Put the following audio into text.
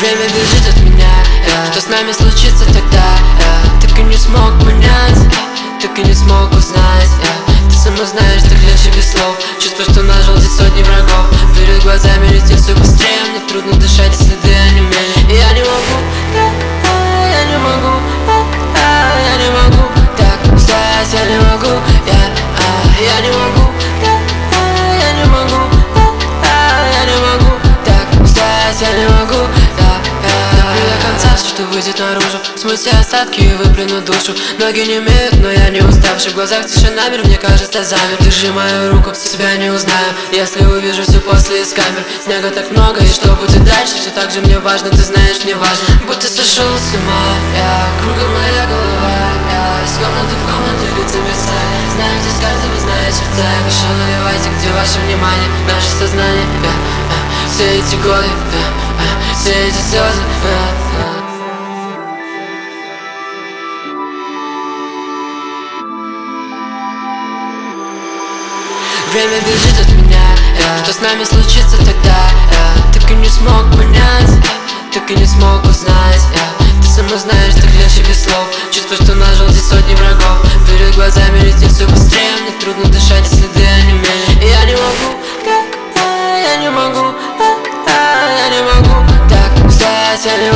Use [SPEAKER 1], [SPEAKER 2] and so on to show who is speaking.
[SPEAKER 1] Время бежит от меня, что с нами случится тогда? Так и не смог понять, так и не смог узнать. Ты сама знаешь, так легче без слов. Чувство, что нажил здесь сотни врагов. Перед глазами летит все быстрее. Мне трудно дышать, следы онемели. И я не могу, я не могу, я не могу так ждать, я не могу, я не могу, я не могу, я не могу так ждать, я не могу, до конца все, что выйдет наружу. Смыть все остатки и выплюнуть душу. Ноги не имеют, но я не уставший. В глазах тишина, мир мне кажется замер. Держи мою руку, себя не узнаю, если увижу все после из камер. Снега так много, и что будет дальше? Все так же мне важно, ты знаешь, мне важно. Будто сошел с ума, кругом моя голова, из комнаты в комнату лица мерцают. Знаю, здесь каждого знает сердца. Я пошел, наливайте, где ваше внимание, наше сознание. Все эти годы, все эти слезы. Время бежит от меня, что с нами случится тогда? Так и не смог понять, так и не смог узнать. Ты сама знаешь, так легче без слов. Чувство, что нажил здесь сотни врагов. Перед глазами летит все быстрее. Мне трудно дышать, следы онемели. И я не могу, я не могу, я не могу так ждать, я не